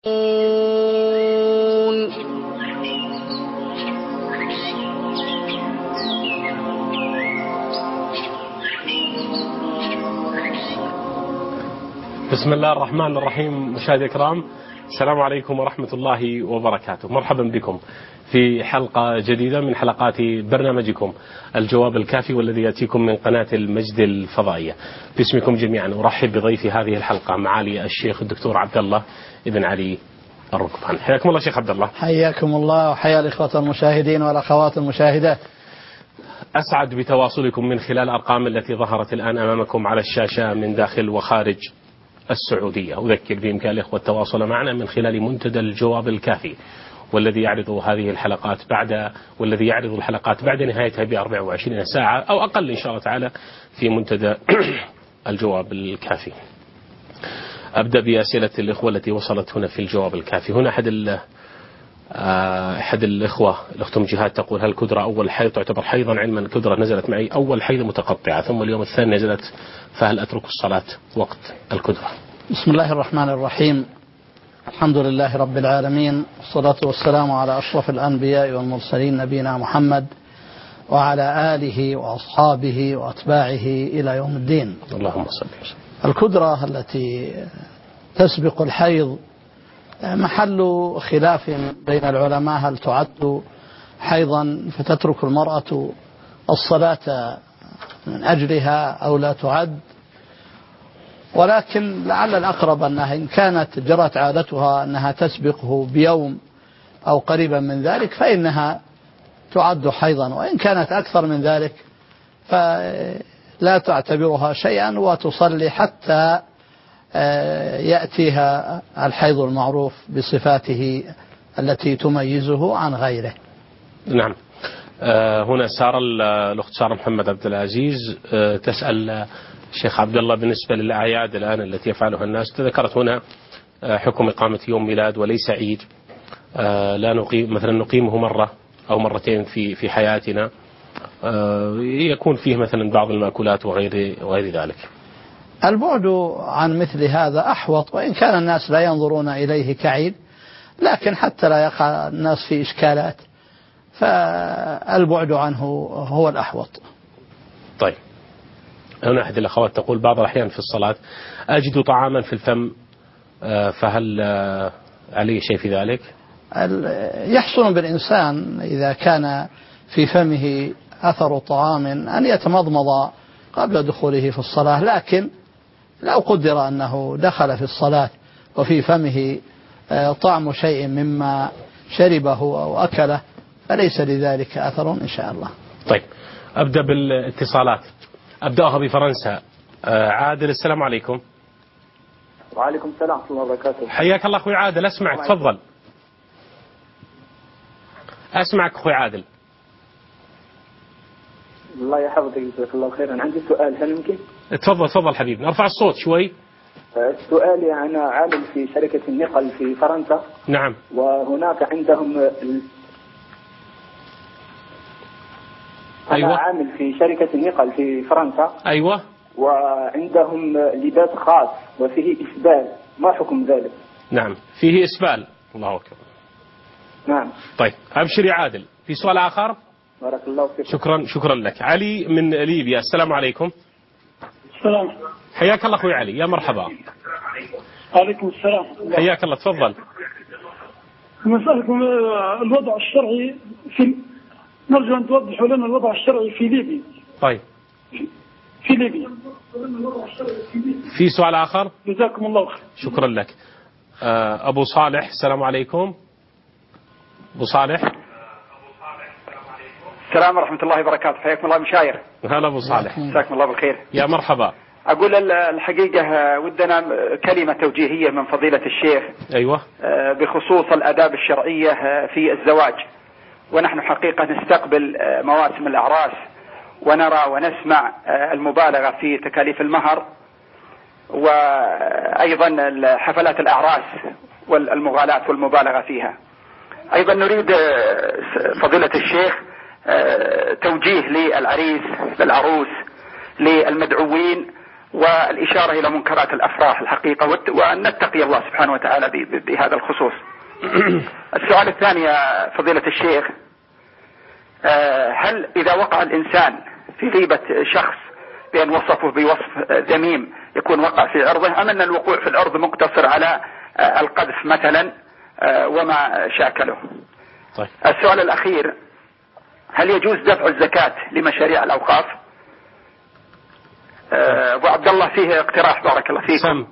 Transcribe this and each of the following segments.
بسم الله الرحمن الرحيم. مشاهدي الكرام، السلام عليكم ورحمة الله وبركاته. مرحبا بكم في حلقة جديدة من حلقات برنامجكم الجواب الكافي، والذي يأتيكم من قناة المجد الفضائية. باسمكم جميعا أرحب بضيف هذه الحلقة معالي الشيخ الدكتور عبد الله ابن علي الركبان. حياكم الله شيخ عبد الله. حياكم الله وحيا الإخوة المشاهدين والأخوات المشاهدات. أسعد بتواصلكم من خلال الأرقام التي ظهرت الآن أمامكم على الشاشة من داخل وخارج السعودية. أذكر بإمكان الإخوة التواصل معنا من خلال منتدى الجواب الكافي، والذي يعرض هذه الحلقات بعد نهايتها ب 24 ساعة أو أقل إن شاء الله تعالى في منتدى الجواب الكافي. أبدأ بأسئلة الإخوة التي وصلت هنا في الجواب الكافي. هنا أحد الإخوة، الأخت جهاد، تقول: هل الكدرة أول حيض تعتبر حيضا؟ علما الكدرة نزلت معي أول حيض متقطعة، ثم اليوم الثاني نزلت، فهل أترك الصلاة وقت الكدرة؟ بسم الله الرحمن الرحيم. الحمد لله رب العالمين، والصلاة والسلام على أشرف الأنبياء والمرسلين نبينا محمد وعلى آله وأصحابه وأتباعه إلى يوم الدين. اللهم صل وسلم. الكدرة التي تسبق الحيض محل خلاف بين العلماء، هل تعد حيضا فتترك المرأة الصلاة من أجلها أو لا تعد، ولكن لعل الأقرب أنها إن كانت جرت عادتها أنها تسبقه بيوم أو قريبا من ذلك فإنها تعد حيضا، وإن كانت أكثر من ذلك فلا تعتبرها شيئا وتصلي حتى يأتيها الحيض المعروف بصفاته التي تميزه عن غيره. نعم. هنا الأخت سارة محمد عبد العزيز تسأل الشيخ عبد الله بالنسبة للأعياد الآن التي يفعلها الناس. ذكرت هنا حكم إقامة يوم ميلاد وليس عيد، لا نقيم مثلا نقيمه مرة أو مرتين في حياتنا، يكون فيه مثلا بعض المأكولات وغير ذلك. البعد عن مثل هذا أحوط، وإن كان الناس لا ينظرون إليه كعيد، لكن حتى لا يقع الناس في إشكالات فالبعد عنه هو الأحوط. طيب، هنا أحد الأخوات تقول: بعض الأحيان في الصلاة أجد طعاما في الفم، فهل عليه شيء في ذلك؟ يحصل بالإنسان إذا كان في فمه أثر طعام أن يتمضمض قبل دخوله في الصلاة، لكن لو قدر أنه دخل في الصلاة وفي فمه طعم شيء مما شربه أو أكله فليس لذلك أثر إن شاء الله. طيب، أبدأ بالاتصالات. أبدأها بفرنسا. عادل، السلام عليكم. وعليكم السلام ورحمة الله وبركاته. حياك الله أخوي عادل، أسمعك، تفضل. أسمعك أخوي عادل. الله يحفظك، جزاك الله خيرا. عندي سؤال، هل يمكن؟ تفضل حبيبي، نرفع الصوت شوي. سؤالي: أنا عامل في شركة النقل في فرنسا. نعم. وهناك عندهم أيوة. أنا عامل في شركة النقل في فرنسا. أيوة. وعندهم لباس خاص وفيه إسبال، ما حكم ذلك؟ نعم، فيه إسبال. الله أكبر. نعم. طيب، أبشر يا عادل. في سؤال آخر؟ بارك الله فيك. شكرا لك. علي من ليبيا، السلام عليكم. السلام. حياك الله أخوي علي، يا مرحبا. عليكم السلام. حياك الله، تفضل. مسألكم الوضع الشرعي نرجو أن توضحوا لنا الوضع الشرعي في ليبيا. طيب، في ليبيا. في سؤال آخر؟ جزاكم الله خير. شكرا لك. أبو صالح، السلام عليكم. أبو صالح. السلام ورحمة الله وبركاته. حياكم الله مشاير. هلا أبو صالح، جزاكم الله بالخير. يا مرحبا. أقول الحقيقة ودنا كلمة توجيهية من فضيلة الشيخ. أيوة. بخصوص الآداب الشرعية في الزواج، ونحن حقيقة نستقبل مواسم الأعراس ونرى ونسمع المبالغة في تكاليف المهر، وأيضا حفلات الأعراس والمغالاة والمبالغة فيها. أيضا نريد فضيلة الشيخ توجيه للعريس للعروس للمدعوين والإشارة إلى منكرات الأفراح الحقيقة، وأن نتقي الله سبحانه وتعالى بهذا الخصوص. السؤال الثاني يا فضيلة الشيخ، هل إذا وقع الإنسان في غيبة شخص بأن وصفه بوصف ذميم يكون وقع في عرضه، أم أن الوقوع في العرض مقتصر على القذف مثلا وما شاكله؟ طيب. السؤال الأخير، هل يجوز دفع الزكاة لمشاريع الأوقاف؟ أبو عبد الله فيه اقتراح بارك الله فيكم.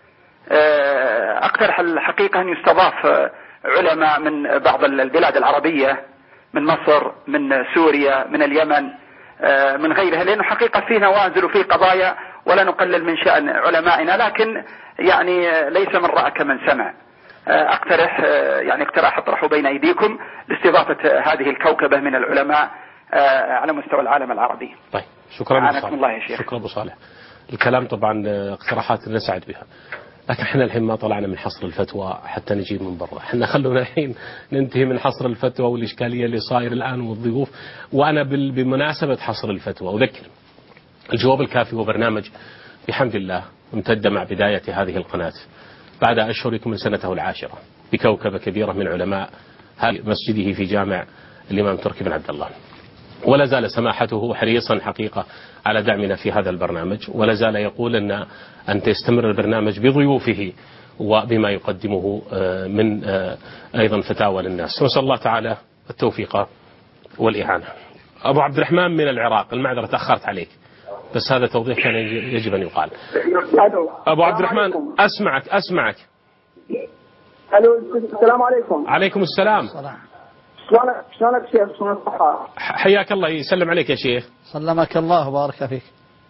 أقترح الحقيقة أن يستضاف علماء من بعض البلاد العربية، من مصر، من سوريا، من اليمن، من غيرها، لأنه حقيقة فيه نوازل وفيه قضايا، ولا نقلل من شأن علمائنا، لكن يعني ليس من رأى كمن سمع. أقترح يعني اقتراح أطرحه بين أيديكم لاستضافة هذه الكوكبة من العلماء على مستوى العالم العربي. طيب، شكرا أبو الله يا شيخ. شكرا أبو صالح. الكلام طبعا اقتراحات نسعد بها، لكن احنا الحين ما طلعنا من حصر الفتوى حتى نجيب من برا. احنا خلونا الحين ننتهي من حصر الفتوى والإشكالية اللي صاير الآن والضيوف. وأنا بمناسبة حصر الفتوى أذكر الجواب الكافي هو برنامج بحمد الله امتد مع بداية هذه القناة بعد أشهر يكمل سنته العاشرة بكوكبة كبيرة من علماء مسجده في جامع الإمام تركي بن عبد الله، ولا زال سماحته حريصا حقيقة على دعمنا في هذا البرنامج، ولا زال يقول أن تستمر البرنامج بضيوفه وبما يقدمه من أيضا فتاوى للناس. نسأل الله تعالى التوفيق والإعانة. أبو عبد الرحمن من العراق، المعذرة تأخرت عليك، بس هذا توضيح كان يجب أن يقال. أبو عبد الرحمن أسمعك. الو، السلام عليكم. عليكم السلام. شلونك شيخ؟ شلون الصحة؟ حياك الله، يسلم عليك يا شيخ. سلمك الله وبارك فيك.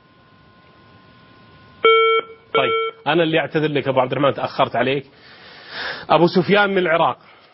طيب أنا اللي أعتذر لك أبو عبد الرحمن، تأخرت عليك. أبو سفيان من العراق.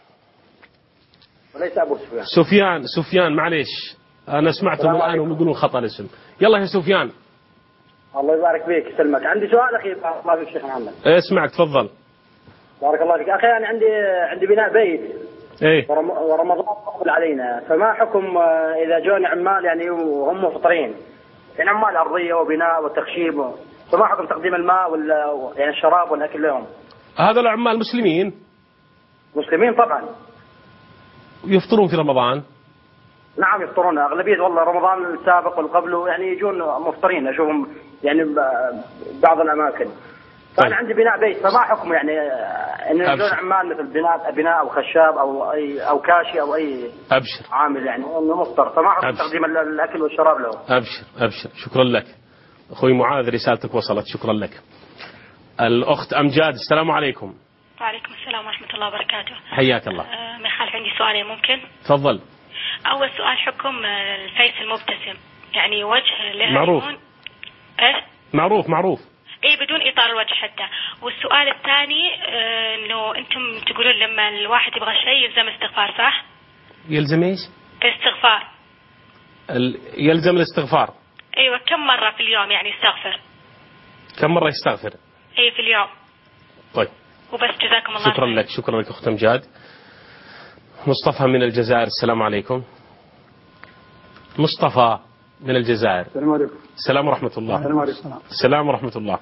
وليس أبو سفيان. سفيان معليش، أنا سمعتهم الآن وهم يقولون خطأ الاسم. يلا يا سفيان. الله يبارك فيك، يسلمك. عندي سؤال أخي بارك الله فيك شيخ محمد. اسمعك تفضل. بارك الله فيك أخي، أنا عندي بناء بيت. إيه. ورمضان مقبل علينا، فما حكم إذا جوني عمال يعني وهم مفطرين، يعني عمال أرضية وبناء وتخشيب، فما حكم تقديم الماء ولا يعني الشراب والأكل لهم؟ هذا العمال مسلمين طبعا. يفطرون في رمضان؟ نعم يفطرون أغلبية، والله رمضان السابق والقبله يعني يجون مفطرين، أشوفهم يعني بعض الأماكن. فأنا عندي بناء بيت، فما حكم يعني إن يجون عمال مثل بناء أو خشاب أو كاشي أو أي أبشر عامل يعني إنه مفطر، فما حكم تقديم الأكل والشراب له؟ أبشر. شكرا لك أخوي معاذ، رسالتك وصلت، شكرا لك. الأخت أمجاد، السلام عليكم. وعليكم السلام ورحمة الله وبركاته. حياك الله. من خالف عندي سؤالين ممكن؟ تفضل. أول سؤال، حكم الفيس المبتسم، يعني وجه له معروف. إيش؟ معروف. إيه، بدون إطار الوجه حتى. والسؤال الثاني، إنه أنتم تقولون لما الواحد يبغى شيء يلزم استغفار، صح؟ يلزم إيش؟ الاستغفار. يلزم الاستغفار. أيوة، كم مرة في اليوم يعني يستغفر؟ كم مرة يستغفر؟ إيه في اليوم. طيب. وبس، جزاكم الله خير. شكرا لك أخت أمجاد. مصطفى من الجزائر، السلام عليكم. مصطفى من الجزائر. السلام عليكم. السلام ورحمة الله. السلام عليكم. السلام ورحمة الله.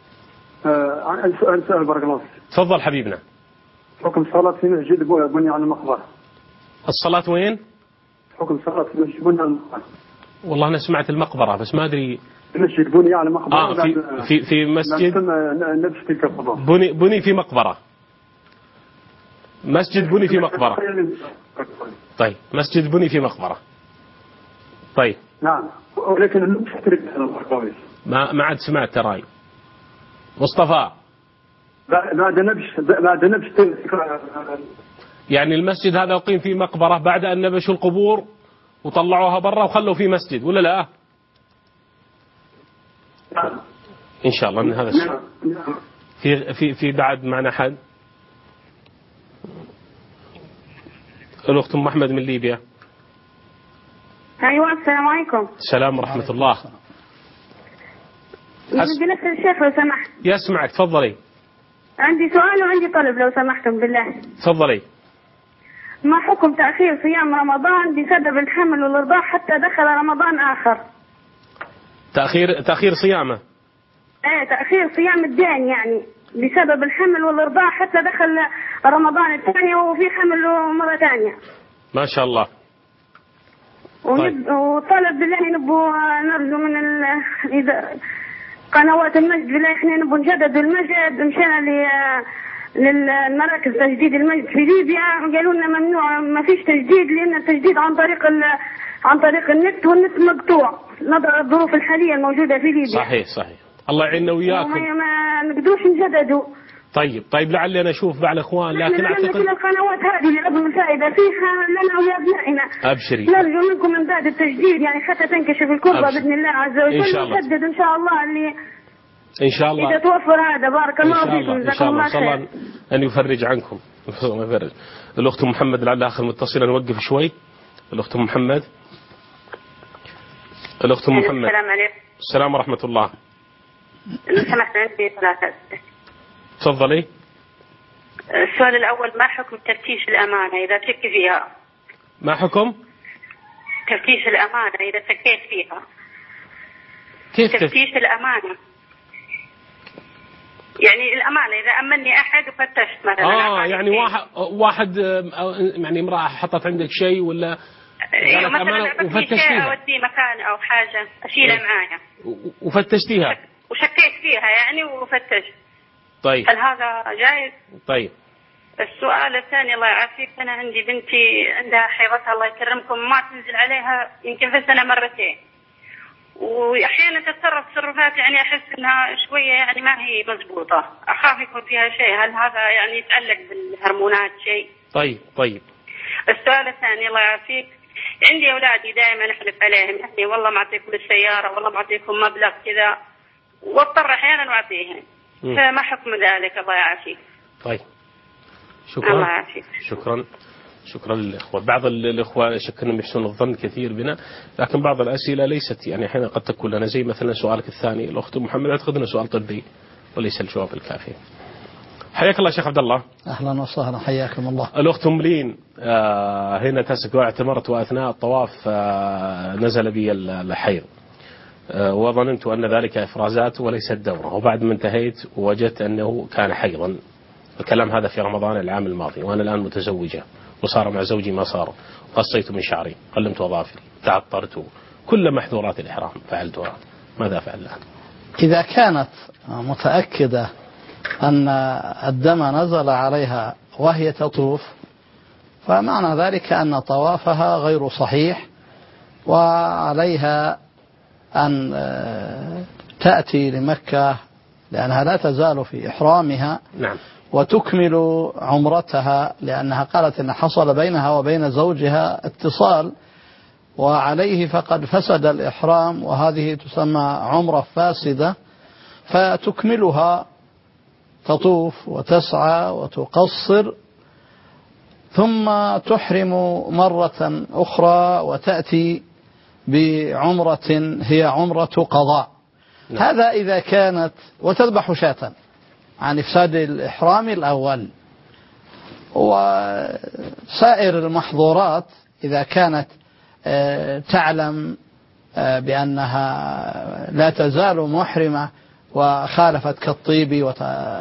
سؤال بارك الله فيك. تفضل حبيبنا. حكم الصلاة في مسجد بني على المقبرة. الصلاة وين؟ حكم الصلاة في مسجد بني على المقبرة. والله أنا سمعت المقبرة بس ما أدري. مسجد بني على مقبرة. في مسجد. نفس تلك القضاء. بني في مقبرة. مسجد بني في مقبرة. طيب، مسجد بني في مقبرة. طيب. نعم، ولكن النفس ما عاد سمعت تراي. مصطفى. بعد نبش يعني المسجد هذا أقيم في مقبرة بعد أن نبشوا القبور وطلعوها برا وخلوا فيه مسجد ولا لا؟ إن شاء الله من هذا الشيء. في بعد معنا حد. الأخت أم أحمد من ليبيا. أيوة، السلام عليكم. السلام ورحمة الله. بدي أسأل الشيخ لو سمحت. يسمعك، تفضلي. عندي سؤال وعندي طلب لو سمحتم بالله. تفضلي. ما حكم تأخير صيام رمضان بسبب الحمل والإرضاع حتى دخل رمضان آخر؟ تأخير صيامه. تأخير صيام الدين يعني بسبب الحمل والإرضاع حتى دخل رمضان الثاني وفي حمل مرة ثانية. ما شاء الله. طيب. وطلب بالله نبو نرجو من إذا قنوات المجد بالله احنا نبو نجدد المجد. مشينا للمراكز تجديد المجد في ليبيا قالوا لنا ممنوع ما فيش تجديد لأن التجديد عن طريق النت والنت مقطوع نظرا للظروف الحالية الموجودة في ليبيا. صحيح الله يعيننا وياكم. ما نقدروش نجددوا. طيب لعلي أنا أشوف بعض الإخوان لكن أعتقد كل القنوات هذه لعظم الفائدة فيها لنا وأبنائنا. أبشري. نرجو منكم من بعد التجديد يعني حتى تنكشف الكربة بإذن الله عز وجل. إن شاء الله. ونسدد إن شاء الله اللي إن شاء الله إذا توفر هذا. بارك الله فيكم. إن شاء الله صلى الله أن يفرج عنكم. الأخت محمد لعل آخر متصلة نوقف شوي. الأخت محمد. السلام عليكم. السلام ورحمة الله. لو سمحت عندي 3 أسئلة. تفضلي. السؤال الأول ما حكم تفتيش الأمانة إذا شك فيها؟ ما حكم؟ تفتيش الأمانة إذا شكيت فيها. كيف تفتيش الأمانة؟ يعني الأمانة إذا أمني أحد وفتشت مثلا. يعني واحد يعني امرأة حطت عندك شيء ولا مثلا وفتشتيها أودي مكان أو حاجة أشيلها معايا وفتشتيها وشكيت فيها يعني وفتشت. طيب هل هذا جائز؟ طيب. السؤال الثاني الله يعافيك أنا عندي بنتي عندها حيضتها الله يكرمكم ما تنزل عليها يمكن في السنة 2 مرتين وأحيانا تتصرف تصرفات يعني أحس أنها شوية يعني ما هي مضبوطة أخاف يكون فيها شيء. هل هذا يعني يتعلق بالهرمونات شيء؟ طيب. السؤال الثاني الله يعافيك عندي أولادي دائما أحلف عليهم يعني والله ما أعطيكم السيارة والله ما أعطيكم مبلغ كذا واضطر أحيانا أعطيهم. فما حكم ذلك الله يعافيك؟ طيب الله يعافيك. شكرا للإخوة. بعض الإخوة شكلهم يحسون الظن كثير بنا لكن بعض الأسئلة ليست يعني أحيانا قد تكون لنا زي مثلا سؤالك الثاني الأخت محمد أعتقد أنه سؤال طبي وليس الجواب الكافي. حياك الله شيخ عبد الله. أهلا وسهلا حياكم الله. الأخت ملين هنا تسك واعتمرت وأثناء الطواف نزل بي الحيض وظننت أن ذلك إفرازات وليست دورة وبعد ما انتهيت وجدت أنه كان حيضا. الكلام هذا في رمضان العام الماضي وأنا الآن متزوجة وصار مع زوجي ما صار قصيت من شعري قلمت أظافري تعطرت كل محظورات الإحرام فعلتها. ماذا أفعل الآن؟ إذا كانت متأكدة أن الدم نزل عليها وهي تطوف فمعنى ذلك أن طوافها غير صحيح وعليها أن تأتي لمكة لأنها لا تزال في إحرامها. نعم. وتكمل عمرتها لأنها قالت أن حصل بينها وبين زوجها اتصال وعليه فقد فسد الإحرام وهذه تسمى عمرة فاسدة فتكملها تطوف وتسعى وتقصر ثم تحرم مرة أخرى وتأتي بعمرة هي عمرة قضاء. هذا إذا كانت وتذبح شاة عن إفساد الإحرام الأول. وسائر المحظورات إذا كانت تعلم بأنها لا تزال محرمة وخالفت كالطيب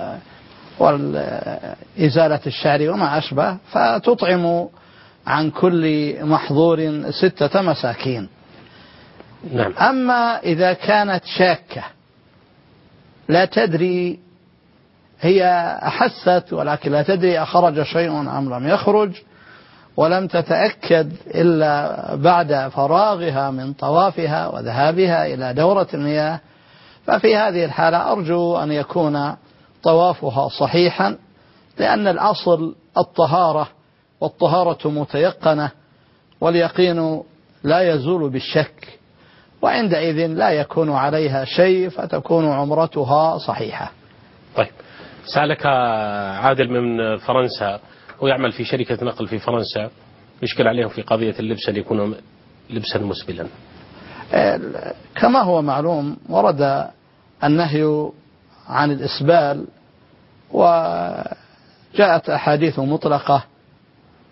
وإزالة الشعر وما أشبه فتطعم عن كل محظور 6 مساكين. نعم. أما إذا كانت شاكة لا تدري هي أحست ولكن لا تدري أخرج شيء أم لم يخرج ولم تتأكد إلا بعد فراغها من طوافها وذهابها إلى دورة المياه ففي هذه الحالة أرجو أن يكون طوافها صحيحا لأن الأصل الطهارة والطهارة متيقنة واليقين لا يزول بالشك وعندئذ لا يكون عليها شيء فتكون عمرتها صحيحة. طيب سألك عادل من فرنسا ويعمل في شركة نقل في فرنسا يشكل عليهم في قضية اللبس أن يكون لبسا مسبلا. كما هو معلوم ورد النهي عن الإسبال وجاءت أحاديث مطلقة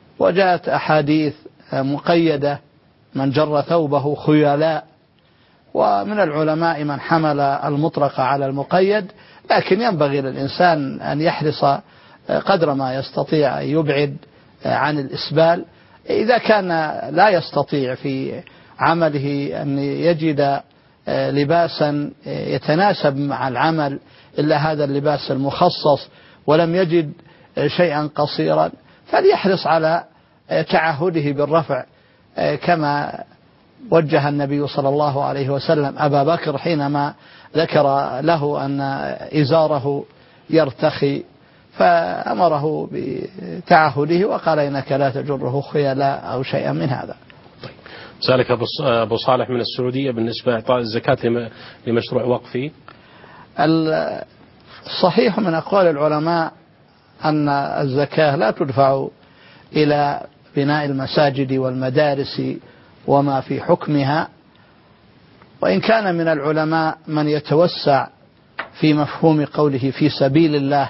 وجاءت أحاديث مقيدة من جر ثوبه خيلاء ومن العلماء من حمل المطلق على المقيد، لكن ينبغي للإنسان أن يحرص قدر ما يستطيع أن يبعد عن الإسبال. إذا كان لا يستطيع في عمله أن يجد لباسا يتناسب مع العمل إلا هذا اللباس المخصص ولم يجد شيئا قصيرا، فليحرص على تعهده بالرفع، كما وجه النبي صلى الله عليه وسلم أبا بكر حينما ذكر له أن إزاره يرتخي، فأمره بتعهده وقال إنك لا تجره خيلاء أو شيئا من هذا. سألك أبو صالح من السعودية بالنسبة لإعطاء الزكاة لمشروع وقفي. الصحيح من أقوال العلماء أن الزكاة لا تدفع إلى بناء المساجد والمدارس وما في حكمها، وإن كان من العلماء من يتوسع في مفهوم قوله في سبيل الله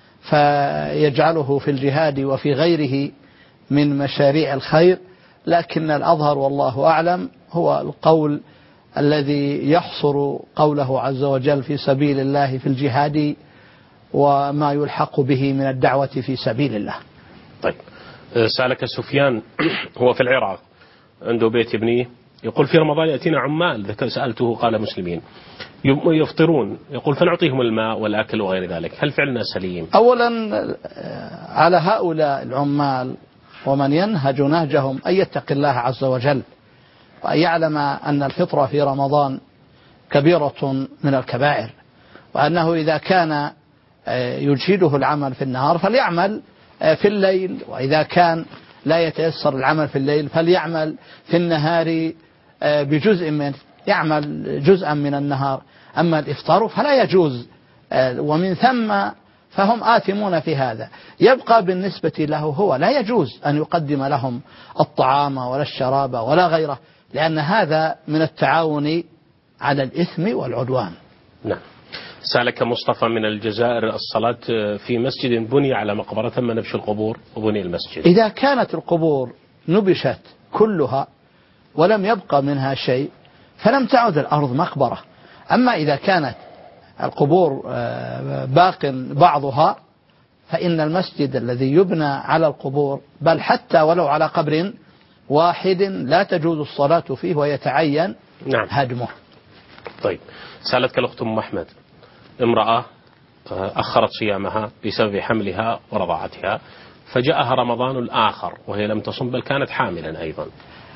فيجعله في الجهاد وفي غيره من مشاريع الخير، لكن الأظهر والله أعلم هو القول الذي يحصر قوله عز وجل في سبيل الله في الجهاد وما يلحق به من الدعوة في سبيل الله. طيب، سألك سفيان هو في العراق عنده بيت يبنيه، يقول في رمضان يأتينا عمال، سألته قال مسلمين يفطرون، يقول فنعطيهم الماء والأكل وغير ذلك، هل فعلنا سليم؟ أولا على هؤلاء العمال ومن ينهج نهجهم أن يتق الله عز وجل، وأن يعلم أن الفطر في رمضان كبيرة من الكبائر، وأنه إذا كان يجهده العمل في النهار فليعمل في الليل، وإذا كان لا يتيسر العمل في الليل فليعمل في النهار بجزء من يعمل جزءا من النهار. أما الإفطار فلا يجوز، ومن ثم فهم آثمون في هذا. يبقى بالنسبة له هو لا يجوز أن يقدم لهم الطعام ولا الشراب ولا غيره، لأن هذا من التعاون على الإثم والعدوان. نعم. سألك مصطفى من الجزائر الصلاة في مسجد بني على مقبرة ثم نبش القبور وبني المسجد. إذا كانت القبور نبشت كلها ولم يبقى منها شيء فلم تعد الأرض مقبرة. أما إذا كانت القبور باق بعضها فإن المسجد الذي يبنى على القبور، بل حتى ولو على قبر واحد، لا تجوز الصلاة فيه ويتعين هدمه. طيب، سألتك الأخت أم أحمد، امرأة أخرت صيامها بسبب حملها ورضاعتها، فجاءها رمضان الآخر وهي لم تصم بل كانت حاملا أيضا.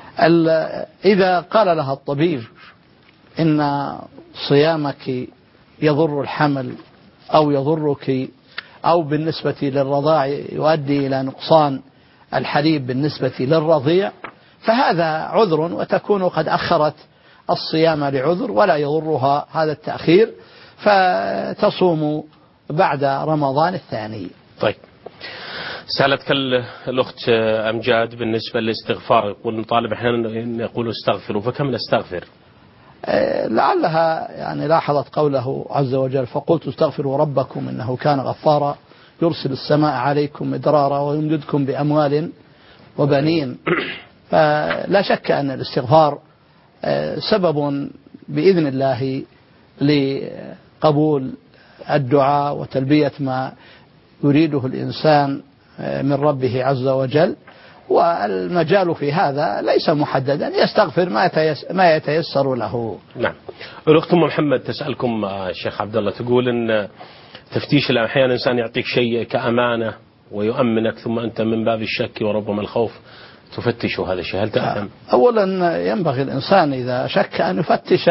إذا قال لها الطبيب إن صيامك يضر الحمل أو يضرك أو بالنسبة للرضاع يؤدي إلى نقصان الحليب بالنسبة للرضيع، فهذا عذر، وتكون قد أخرت الصيام لعذر ولا يضرها هذا التأخير، فتصوم بعد رمضان الثاني. طيب، سألتك الأخت أمجاد بالنسبة للاستغفار، يقول طالب أحيانا يقول استغفروا، فكم نستغفر؟ لعلها يعني لاحظت قوله عز وجل فقلت استغفروا ربكم إنه كان غفارا يرسل السماء عليكم مدرارا ويمددكم بأموال وبنين. فلا شك أن الاستغفار سبب بإذن الله لقبول الدعاء وتلبية ما يريده الإنسان من ربه عز وجل، والمجال في هذا ليس محددا، يستغفر ما يتيسر له. نعم. الأخت أم محمد تسألكم الشيخ عبد الله، تقول إن تفتيش أحيانا إنسان يعطيك شيء كأمانة ويؤمنك ثم أنت من باب الشك وربما الخوف تفتش هذا الشيء، هل تأثم؟ أولا ينبغي الإنسان إذا شك أن يفتش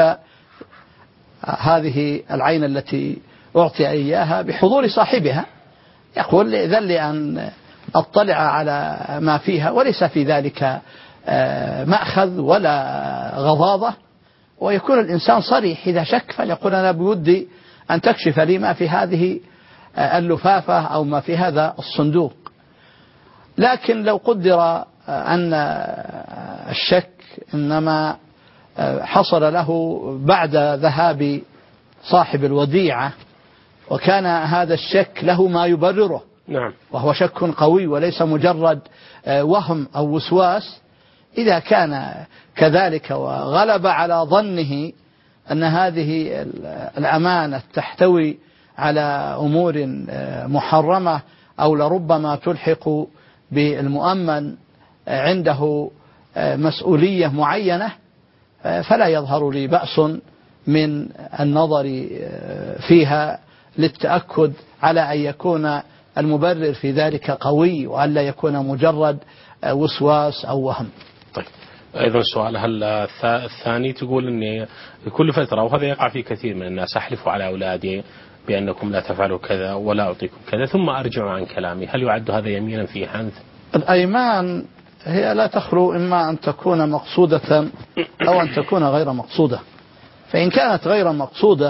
هذه العين التي أعطي إياها بحضور صاحبها، يقول إذن لي أن أطلع على ما فيها، وليس في ذلك مأخذ ولا غضاضة، ويكون الإنسان صريح إذا شك فليقول أنا بودي أن تكشف لي ما في هذه اللفافة أو ما في هذا الصندوق. لكن لو قدر أن الشك إنما حصل له بعد ذهاب صاحب الوديعة وكان هذا الشك له ما يبرره، نعم، وهو شك قوي وليس مجرد وهم أو وسواس، إذا كان كذلك وغلب على ظنه أن هذه الأمانة تحتوي على أمور محرمة أو لربما تلحق بالمؤمن عنده مسؤولية معينة، فلا يظهر لي بأس من النظر فيها للتأكد على أن يكون المبرر في ذلك قوي وألا يكون مجرد وسواس أو وهم. طيب أيضا سؤال هل الثاني تقول أني كل فترة، وهذا يقع في كثير من الناس، أحلف على أولادي بأنكم لا تفعلوا كذا ولا أعطيكم كذا ثم أرجع عن كلامي، هل يعد هذا يمينا في حنث؟ الأيمان هي لا تخلو إما أن تكون مقصودة أو أن تكون غير مقصودة، فإن كانت غير مقصودة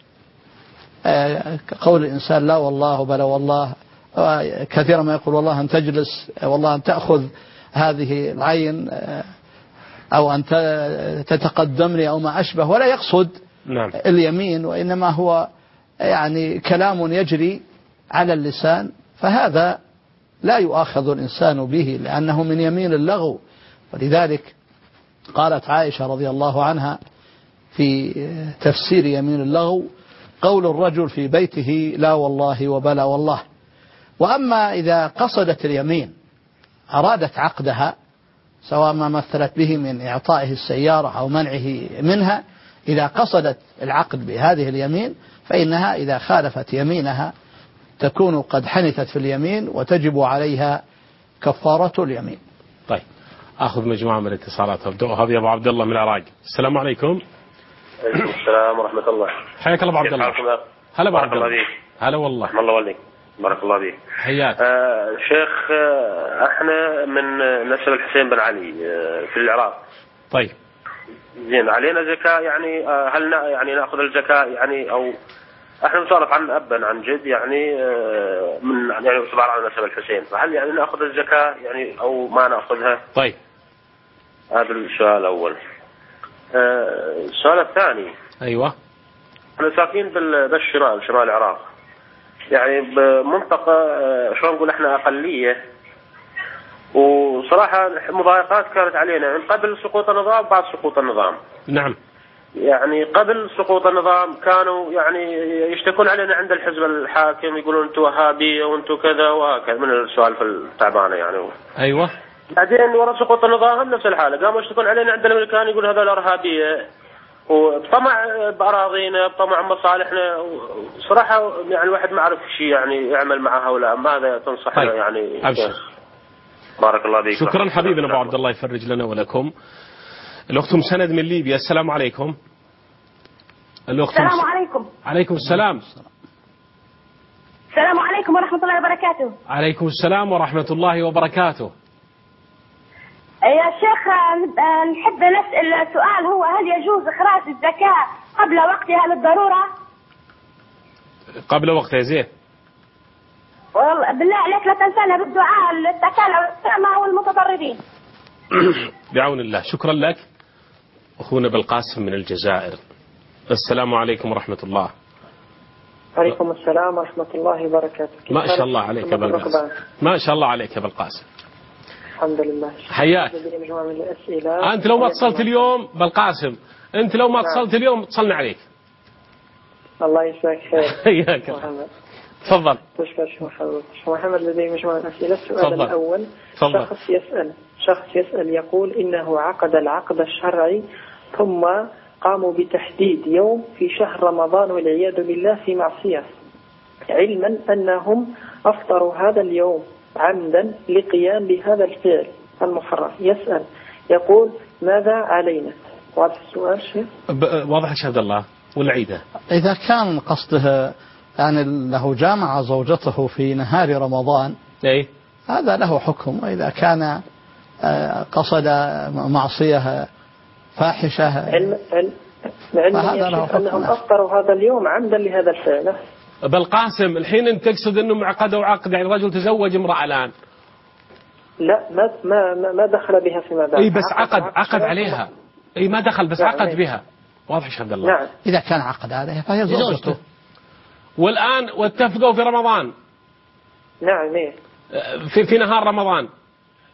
كقول الإنسان لا والله بلا والله، كثيرا ما يقول والله أن تجلس، والله أن تأخذ هذه العين، أو أن تتقدمني أو ما أشبه، ولا يقصد اليمين وإنما هو يعني كلام يجري على اللسان، فهذا لا يؤاخذ الإنسان به لأنه من يمين اللغو. ولذلك قالت عائشة رضي الله عنها في تفسير يمين اللغو: قول الرجل في بيته لا والله وبلا والله. وأما إذا قصدت اليمين أرادت عقدها، سواء ما مثلت به من إعطائه السيارة أو منعه منها، إذا قصدت العقد بهذه اليمين فإنها إذا خالفت يمينها تكون قد حنثت في اليمين وتجب عليها كفارة اليمين. طيب أخذ مجموعة من الاتصالات. أبدأ هذه أبو عبد الله من العراق. السلام عليكم. عليكم السلام ورحمة الله. حياك الله أبو عبد الله. هلا أبو عبد الله. هلا والله. الله وليك. بارك الله فيك. حياك. شيخ احنا من نسل الحسين بن علي في العراق. طيب. زين علينا زكاة يعني هل يعني نأخذ الزكاة يعني أو احنا نصرف عن أبا عن جد يعني من يعني يعتبر على نسل الحسين، فهل يعني نأخذ الزكاة يعني أو ما نأخذها؟ طيب. هذا السؤال الأول. السؤال الثاني. أيوة. احنا ساكنين بالشمال، شمال العراق، يعني بمنطقة شلون نقول احنا أقلية، وصراحة مضايقات كانت علينا من قبل سقوط النظام وبعد سقوط النظام. نعم. يعني قبل سقوط النظام كانوا يعني يشتكون علينا عند الحزب الحاكم، يقولون انتم وهابية وانتم كذا وهكذا من السوالف التعبانة يعني. أيوة. بعدين ورا سقوط النظام نفس الحالة، قاموا يشتكون علينا عند الأمريكان، يقول هذول إرهابية وبطمع بأراضينا بطمع مصالحنا. صراحة يعني الواحد ما عرف شيء يعني يعمل مع هؤلاء. ماذا تنصحنا؟ طيب. يعني أبشر. بارك الله فيك. شكرا حبيبنا أبو عبد الله، يفرج لنا ولكم. الأخت مسند من ليبيا. السلام عليكم. السلام عليكم. عليكم السلام. السلام عليكم ورحمة الله وبركاته. عليكم السلام ورحمة الله وبركاته. يا شيخ نحب نسأل سؤال، هو هل يجوز إخراج الزكاة قبل وقتها للضرورة؟ قبل وقتها زين. والله بالله عليك لا تنسانا بالدعاء للتكالة والسامة والمتضررين. بعون الله. شكرا لك. أخونا بالقاسم من الجزائر. السلام عليكم ورحمة الله. عليكم السلام ورحمة الله وبركاته. ما شاء الله عليك يا بالقاسم. ما شاء الله عليك يا بالقاسم. الحمد لله. حياك. أنت لو ما اتصلت اليوم بالقاسم، أنت لو ما اتصلت اليوم اتصلنا عليك. الله يسعدك خير. حياك. تفضل. تشكر شيخ محمد. لدي مجموعة أسئلة. السؤال الأول، شخص يسأل يقول إنه عقد العقد الشرعي ثم قاموا بتحديد يوم في شهر رمضان والعياذ بالله في معصية، علما أنهم أفطروا هذا اليوم عمدا لقيام بهذا الفعل المحرم. يسأل يقول ماذا علينا؟ واضح السؤال شيخ؟ واضح يا عبد الله ولا عيده؟ إذا كان قصده يعني له جامع زوجته في نهار رمضان هذا له حكم، وإذا كان قصد معصية فاحشة فهذا له حكم. أنهم أفطروا هذا اليوم عمدا لهذا الفعل. بالقاسم الحين أنت تقصد أنه معقد عقد، يعني الرجل تزوج امرأة الآن؟ لا ما دخل بها فيما بعد. اي بس عقد عليها. اي ما دخل بس عقد بها. واضح يا عبد الله؟ نعم. إذا كان عقد عليها فهي زوجته. والآن واتفقوا في رمضان. نعم. في نهار رمضان.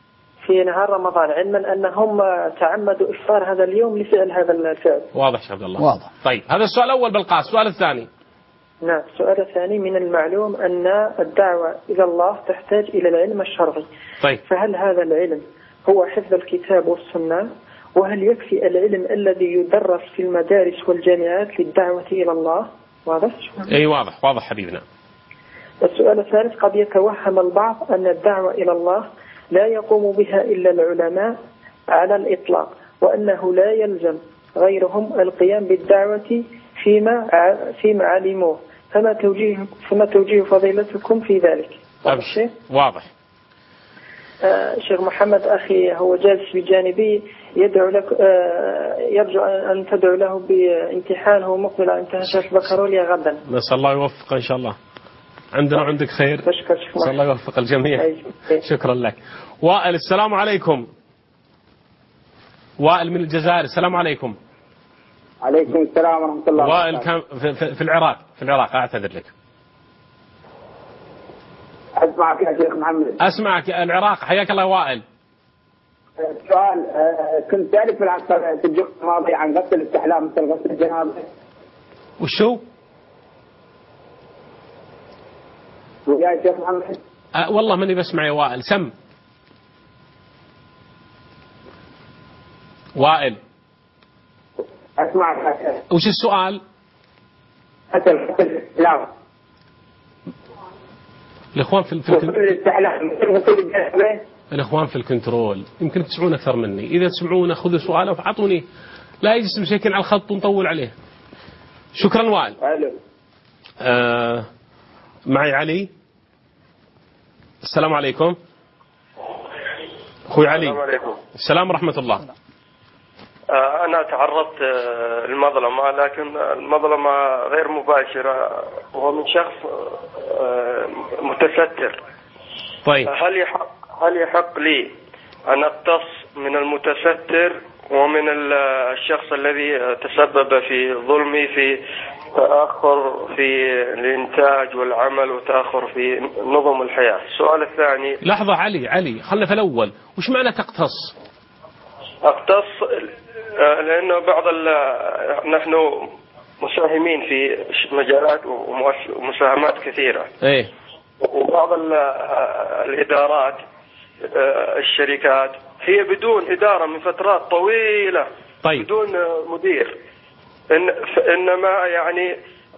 في نهار رمضان، علما أنهم تعمدوا إفطار هذا اليوم لفعل هذا الفعل. واضح شيخ عبد الله. واضح. طيب هذا السؤال الأول بالقاس. السؤال الثاني. نعم. السؤال الثاني: من المعلوم أن الدعوة إلى الله تحتاج إلى العلم الشرعي. طيب. فهل هذا العلم هو حفظ الكتاب والسنة؟ وهل يكفي العلم الذي يدرس في المدارس والجامعات للدعوة إلى الله؟ واضح؟ أي واضح حبيبنا. السؤال الثالث: قد يتوهم البعض أن الدعوة إلى الله لا يقوم بها إلا العلماء على الإطلاق، وأنه لا يلزم غيرهم القيام بالدعوة فيما علموه، فما توجيه فضيلتكم في ذلك؟ واضح. شيخ محمد أخي هو جالس بجانبي يدعو لك، يرجو أن تدعو له بامتحان هو مقبل على امتحان شيخ بكالوريا غدا. نسأل الله يوفق إن شاء الله. عندنا وعندك خير. نسأل الله يوفق الجميع. شكرا لك. وائل السلام عليكم. وائل من الجزائر. السلام عليكم. عليكم السلام ورحمة الله. وائل كان في العراق أعتذر لك. أسمعك يا شيخ محمد. أسمعك. العراق. حياك الله وائل. السؤال: كنت تعرف في الجزء الماضي عن غسل الاستحلام مثل غسل الجنابة. وشو؟ يا شيخ محمد. والله ماني بسمع يا وائل. سم وائل. أسمعك. وش السؤال؟ غسل الاستحلام. الإخوان الإخوان في الكنترول يمكن تسمعون أكثر مني. إذا تسمعون خذوا سؤاله فعطوني، لا يجلس مساكين على الخط ونطول عليه. شكرا وائل. معي علي. السلام عليكم. أخوي علي. السلام عليكم. السلام ورحمة الله. أنا تعرضت المظلمة، لكن المظلمة غير مباشرة، وهو من شخص متستر. طيب. هل يحق لي أن أقتص من المتستر ومن الشخص الذي تسبب في ظلمي، في تأخر في الإنتاج والعمل وتأخر في نظم الحياة؟ السؤال الثاني. لحظة علي خلنا في الأول. وش معنى تقتص؟ أقتص لأنه نحن مساهمين في مجالات ومساهمات كثيرة. إيه. وبعض الإدارات الشركات هي بدون إدارة من فترات طويلة. طيب. بدون مدير. إنما يعني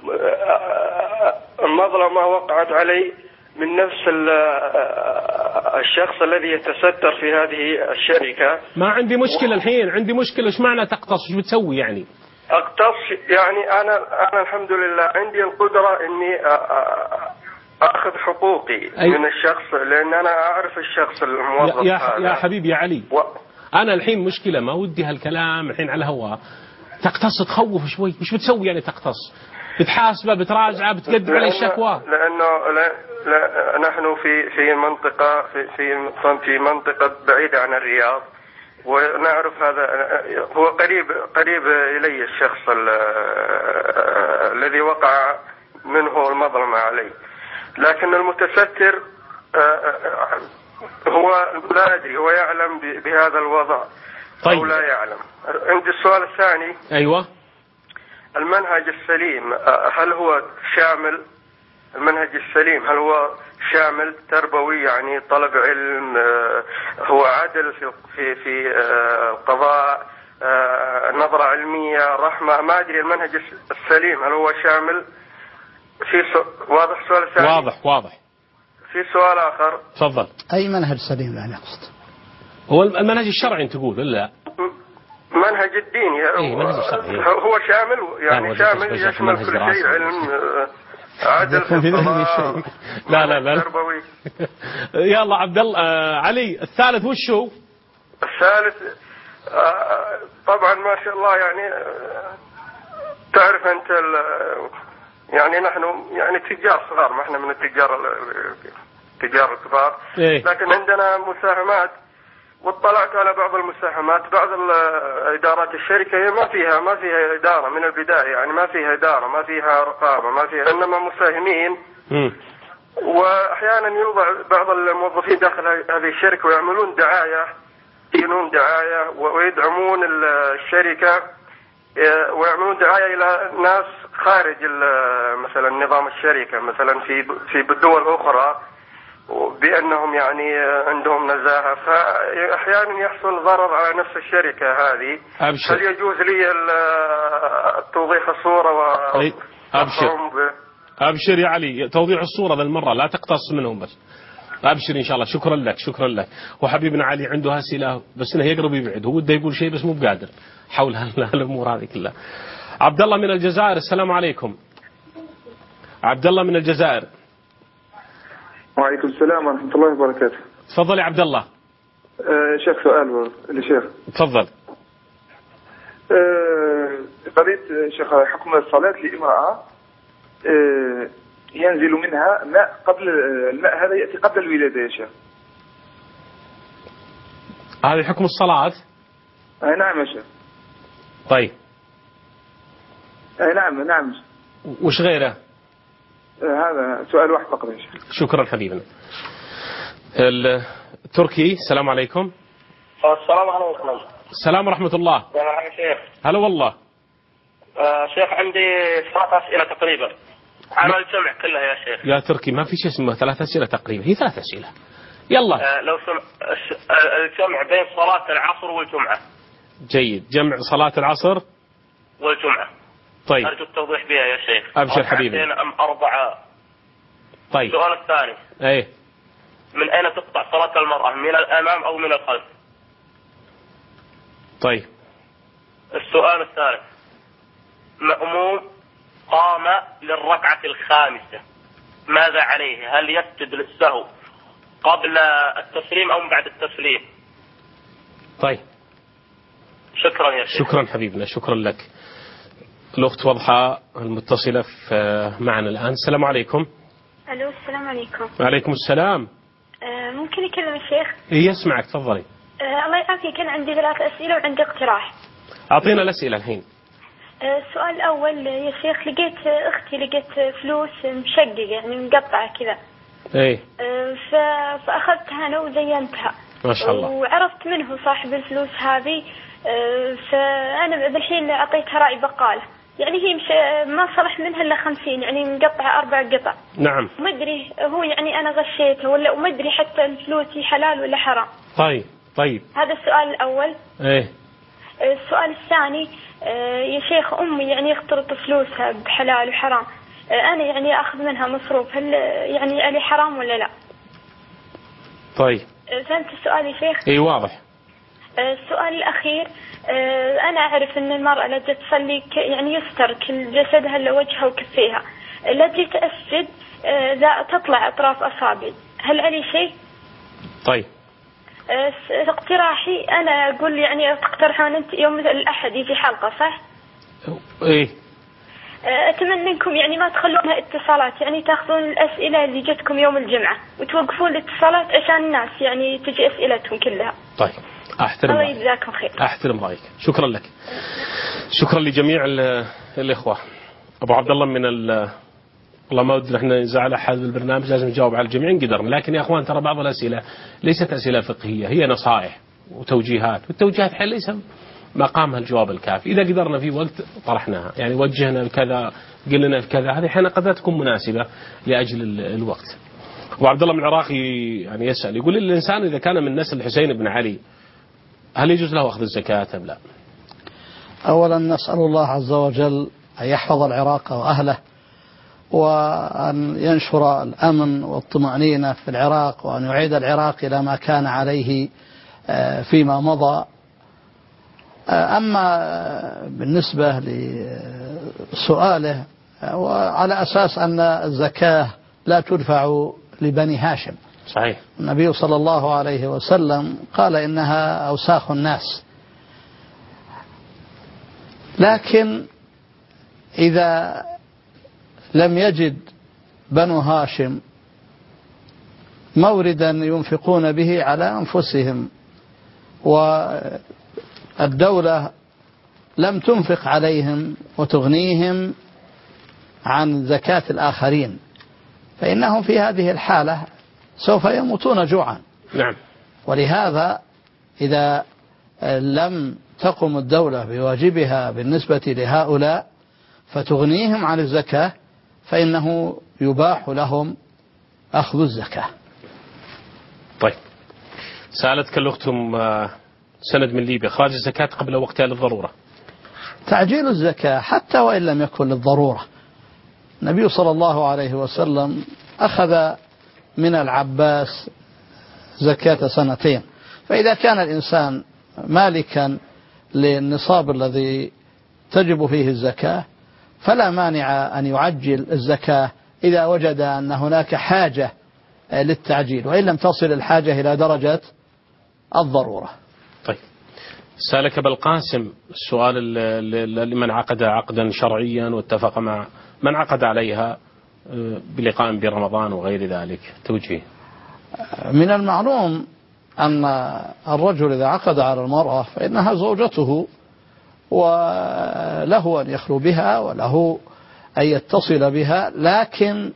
المظلمة وقعت علي من نفس الشخص الذي يتستر في هذه الشركة. ما عندي مشكلة الحين، عندي مشكلة. إيش معنى تقتص؟ إيش بتسوي يعني؟ أقتص يعني أنا الحمد لله عندي القدرة إني أخذ حقوقي من الشخص، لأن أنا أعرف الشخص الموظف يا حبيبي يا علي. أنا الحين مشكلة ما ودي هالكلام الحين على الهواء. تقتص تخوف شوي. وش بتسوي يعني تقتص؟ بتحاسبه، بتراجعه، بتقدم عليه الشكوى؟ لأنه لا نحن في منطقة بعيدة عن الرياض، ونعرف هذا. هو قريب إلي الشخص الذي وقع منه المظلمة علي، لكن المتستر هو لا أدري هو يعلم بهذا الوضع. طيب. أو لا يعلم. عندي السؤال الثاني. أيوة. المنهج السليم هل هو شامل؟ المنهج السليم هل هو شامل تربوي، يعني طلب علم، هو عدل في القضاء، نظرة علمية، رحمة؟ ما أدري المنهج السليم هل هو شامل؟ واضح السؤال الثاني؟ واضح. في سؤال آخر. تفضل. أي منهج سليم يعني أقصد؟ هو المنهج الشرعي تقول ولا؟ منهج الديني. منهج الشرعي. هو شامل يعني شامل يشمل كل شيء، علم، عدل في القضاء. لا تربوي. يلا عبد الله. علي الثالث وش هو؟ الثالث طبعا ما شاء الله يعني تعرف أنت يعني نحن يعني تجار صغار، ما احنا من التجار الكبار. لكن عندنا مساهمات، واطلعت على بعض المساهمات. بعض إدارات الشركة هي ما فيها إدارة من البداية، يعني ما فيها إدارة، ما فيها رقابة، ما فيها، إنما مساهمين وأحيانا يوضع بعض الموظفين داخل هذه الشركة ويعملون دعاية ويدعمون الشركة ويعملون دعاية إلى ناس خارج مثلا نظام الشركة، مثلا في الدول الأخرى، بأنهم يعني عندهم نزاهة، فأحيانا يحصل ضرر على نفس الشركة هذه. أبشر. هل يجوز لي توضيح الصورة أبشر يا علي، توضيح الصورة ذا المرة لا تقتص منهم بس. أبشر إن شاء الله. شكرا لك شكرا لك. وحبيبنا علي عنده أسئلة بس إنه يقرب يبعد، هو بده يقول شيء بس مو بقادر حول هالأمور هذه كلها. عبد الله من الجزائر، السلام عليكم. عبد الله من الجزائر. وعليكم السلام ورحمة الله وبركاته. تفضل يا عبد الله. شيخ سؤال للشيخ. تفضل. قضية شيخ حكم الصلاة لامرأة ينزل منها ماء قبل الماء هذا يأتي قبل الولادة يا شيخ. هذه حكم الصلاة؟ نعم يا شيخ. طيب. نعم. وش غيره؟ هذا سؤال واحد فقط يا شيخ. شكرا حبيبنا. التركي، السلام عليكم. السلام عليكم. السلام ورحمة الله. يا شيخ. هلا والله. شيخ عندي 3 أسئلة تقريبا على الجمع كلها يا شيخ. يا تركي ما في شيء اسمه 3 أسئلة تقريبا، هي 3 أسئلة. يلا. لو الجمع بين صلاة العصر والجمعة. جيد، جمع صلاة العصر والجمعة. طيب. أرجو التوضيح بها يا شيخ. أبشر حبيبي. أم 4؟ طيب. السؤال الثاني. إيه. من أين تقطع صلاة المرأة، من الأمام أو من الخلف؟ طيب. السؤال الثالث، مأموم قام للركعة الخامسة ماذا عليه؟ هل يسجد للسهو قبل التسليم أو بعد التسليم؟ طيب. شكرا يا شيخ. شكرا حبيبنا، شكرا لك. الأخت وضحى المتصلة معنا الآن. السلام عليكم. ألو السلام عليكم. وعليكم السلام. ممكن يكلم الشيخ؟ إيه يسمعك، تفضلي. الله يعافيك، كان عندي 3 أسئلة وعندي اقتراح. أعطينا الأسئلة الحين. السؤال الأول يا شيخ، لقيت فلوس مشققة يعني مقطعة كذا. إيه. فأخذتها أنا وزينتها. ما شاء الله. وعرفت منه صاحب الفلوس هذه، فأنا بالحين أعطيتها راعي بقالة، يعني هي مش ما صلح منها إلا 50، يعني مقطعة 4 قطع. نعم. ما أدري هو يعني أنا غشيته ولا، وما أدري حتى الفلوس حلال ولا حرام. طيب. هذا السؤال الأول. إيه. السؤال الثاني، يا شيخ أمي يعني يختلط فلوسها بحلال وحرام، أنا يعني أخذ منها مصروف، هل يعني علي حرام ولا لا؟ طيب. فهمت السؤال يا شيخ؟ إيه واضح. السؤال الأخير، أنا أعرف أن المرأة لا تصلي يعني يستر كل جسدها إلا وجهها وكفيها، لا تسجد تطلع أطراف أصابع، هل علي شيء؟ طيب. اقتراحي أنا أقول يعني تقترحون أنت يوم الأحد يجي حلقة صح؟ إيه. أتمنى أنكم يعني ما تخلونها اتصالات، يعني تأخذون الأسئلة اللي جتكم يوم الجمعة وتوقفون الاتصالات عشان الناس يعني تجي أسئلتهم كلها. طيب. أحترم الله رأيك. يجزاكم خير. أحترم رأيك. شكرا لك. شكرا لجميع الإخوة. أبو عبد الله من والله ما ودنا احنا نزعل أحد بالبرنامج، لازم نجاوب على الجميع إن قدرنا، لكن يا أخوان ترى بعض الأسئلة ليست أسئلة فقهية، هي نصائح وتوجيهات، والتوجيهات حين ليس مقامها الجواب الكافي. إذا قدرنا في وقت طرحناها، يعني وجهنا بكذا، قلنا بكذا، هذه حين قد لا تكون مناسبة لأجل الوقت. وعبد الله من العراقي يعني يسأل يقول الإنسان إذا كان من نسل الحسين بن علي هل يجوز له أخذ الزكاة أم لا؟ أولا نسأل الله عز وجل أن يحفظ العراق وأهله، وأن ينشر الأمن والطمأنينة في العراق، وأن يعيد العراق إلى ما كان عليه فيما مضى. أما بالنسبة لسؤاله، وعلى أساس أن الزكاة لا تدفع لبني هاشم. صحيح. النبي صلى الله عليه وسلم قال إنها أوساخ الناس، لكن إذا لم يجد بنو هاشم موردا ينفقون به على أنفسهم، والدولة لم تنفق عليهم وتغنيهم عن زكاة الآخرين، فإنهم في هذه الحالة سوف يموتون جوعا. نعم. ولهذا إذا لم تقم الدولة بواجبها بالنسبة لهؤلاء فتغنيهم عن الزكاة فإنه يباح لهم أخذ الزكاة. طيب، سألتك الأختم سند من ليبيا: إخراج الزكاة قبل وقتها للضرورة. تعجيل الزكاة حتى وإن لم يكن للضرورة. النبي صلى الله عليه وسلم أخذ من العباس زكاة سنتين، فإذا كان الإنسان مالكا للنصاب الذي تجب فيه الزكاة فلا مانع أن يعجل الزكاة إذا وجد أن هناك حاجة للتعجيل، وإن لم تصل الحاجة إلى درجة الضرورة. طيب، سألك بالقاسم السؤال: لمن عقد عقدا شرعيا واتفق مع من عقد عليها بلقاء برمضان وغير ذلك، توجيه. من المعلوم أن الرجل إذا عقد على المرأة فإنها زوجته، وله أن يخلو بها وله أن يتصل بها، لكن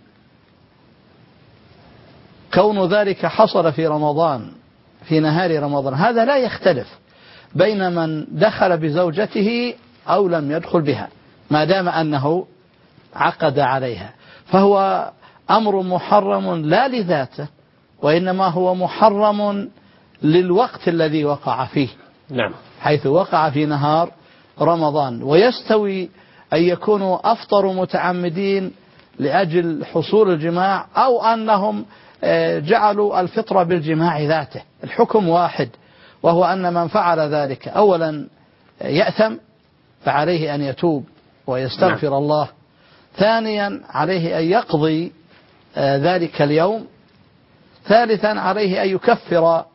كون ذلك حصل في رمضان في نهار رمضان هذا لا يختلف بين من دخل بزوجته أو لم يدخل بها، ما دام أنه عقد عليها، فهو أمر محرم لا لذاته، وإنما هو محرم للوقت الذي وقع فيه. نعم. حيث وقع في نهار رمضان، ويستوي أن يكونوا أفطروا متعمدين لأجل حصول الجماع أو أنهم جعلوا الفطرة بالجماع ذاته، الحكم واحد، وهو أن من فعل ذلك أولا يأثم فعليه أن يتوب ويستغفر. نعم. الله. ثانيا عليه أن يقضي ذلك اليوم. ثالثا عليه أن يكفر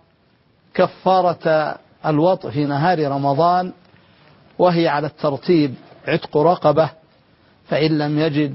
كفارة الوطء في نهار رمضان، وهي على الترتيب عتق رقبة، فإن لم يجد